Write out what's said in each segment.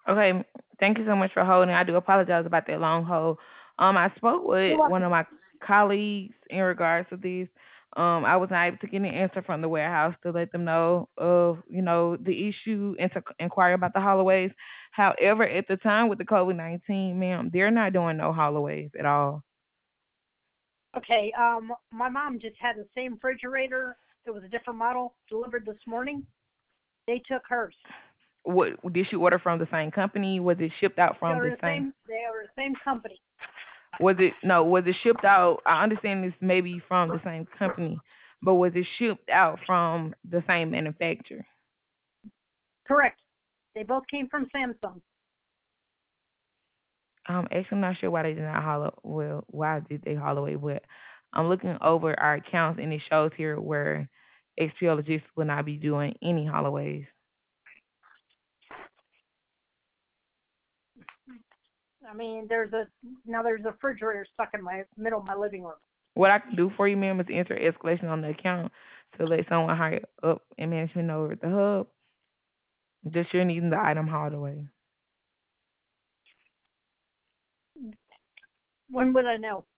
Okay, thank you so much for holding. I do apologize about that long hold. I spoke You're with one welcome. of my colleagues in regards to this. I was not able to get an answer from the warehouse to let them know of, the issue and to inquire about the holidays. However, at the time with the COVID-19, ma'am, they're not doing no holidays at all. Okay, my mom just had the same refrigerator. It was a different model delivered this morning. They took hers. What did she order from the same company? Was it shipped out They from were the the same? same. They were the same company. Was it no? Was it shipped out? I understand this maybe from the same company, but was it shipped out from the same manufacturer? Correct. They both came from Samsung. Actually, I'm not sure why they did not hollow. Well, why did they hollow it? But I'm looking over our accounts, and it shows here where XPO Logistics will not be doing any holloways. I mean, there's a refrigerator stuck in my middle of my living room. What I can do for you, ma'am, is enter escalation on the account to let someone higher up in management know at the hub. Just you're needing the item hauled away. When would I know,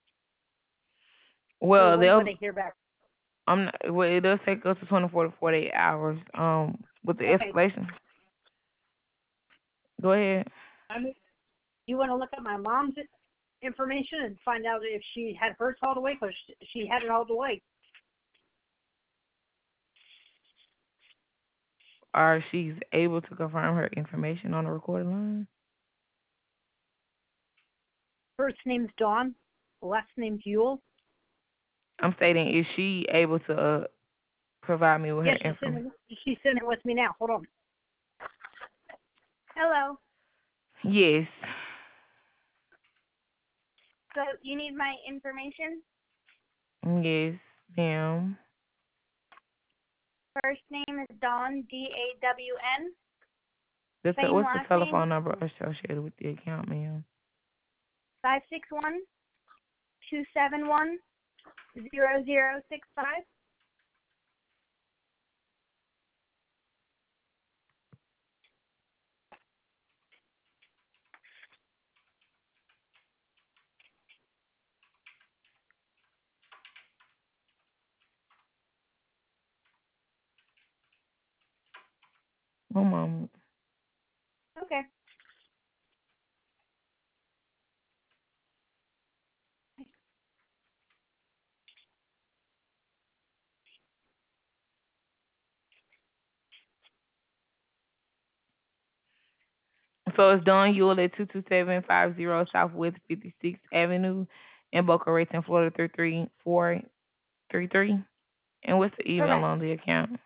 or Well, when would they'll. I hear back? I'm not. Well, it does take us to 24 to 48 hours. With the Okay. escalation. Go ahead. I mean, you want to look at my mom's information and find out if she had hers hauled away because she had it hauled away. Or she's able to confirm her information on the recorded line. First name's Dawn, last name's Yule. I'm stating, is she able to provide me with her Yes, information? she's sitting with me now. Hold on. Hello. Yes. So you need my information? Yes, ma'am. First name is Dawn, Dawn. Same What's the last name, telephone number associated with the account, ma'am? 561-271-0065. One moment. Okay. So it's Don Yule at 22750 Southwest 56th Avenue in Boca Raton, Florida 33433. And what's the email Correct. on the account?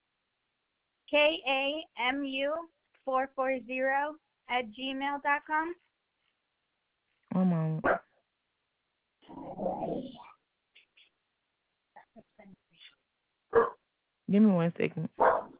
KAMU440 at gmail.com. One moment. Give me 1 second.